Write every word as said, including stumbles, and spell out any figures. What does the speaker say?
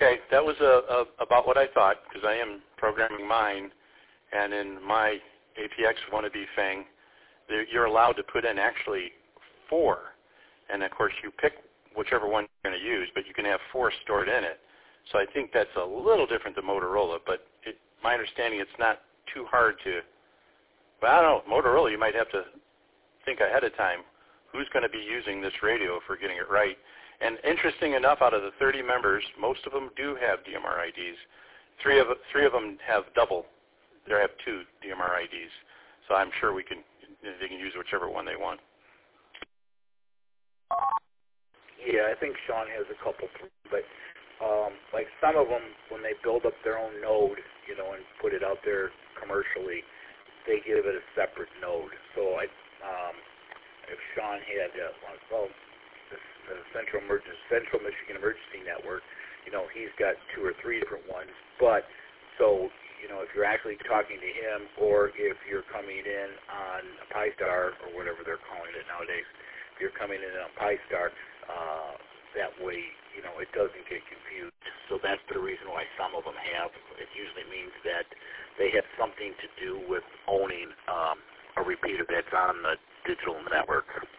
Okay, that was a, a, about what I thought, because I am programming mine, and in my A P X wannabe thing, you're allowed to put in actually four, and of course you pick whichever one you're going to use, but you can have four stored in it. So I think that's a little different than Motorola, but it, my understanding it's not too hard to, well, I don't know, Motorola you might have to think ahead of time who's going to be using this radio if we're getting it right. And interesting enough, out of the thirty members, most of them do have D M R I Ds. Three of three of them have double. They have two D M R I Ds. So I'm sure we can they can use whichever one they want. Yeah, I think Sean has a couple, but um, like some of them, when they build up their own node, you know, and put it out there commercially, they give it a separate node. So I, um, if Sean had, uh, well, the, the Central Emergency, Central Michigan Emergency Network, you know, he's got two or three different ones. But so, you know, if you're actually talking to him, or if you're coming in on a Pi-Star or whatever they're calling it nowadays, if you're coming in on Pi-Star, uh, that way, you know, it doesn't get confused. So that's the reason why some of them have. It usually means that they have something to do with owning um, a repeater that's on the digital network.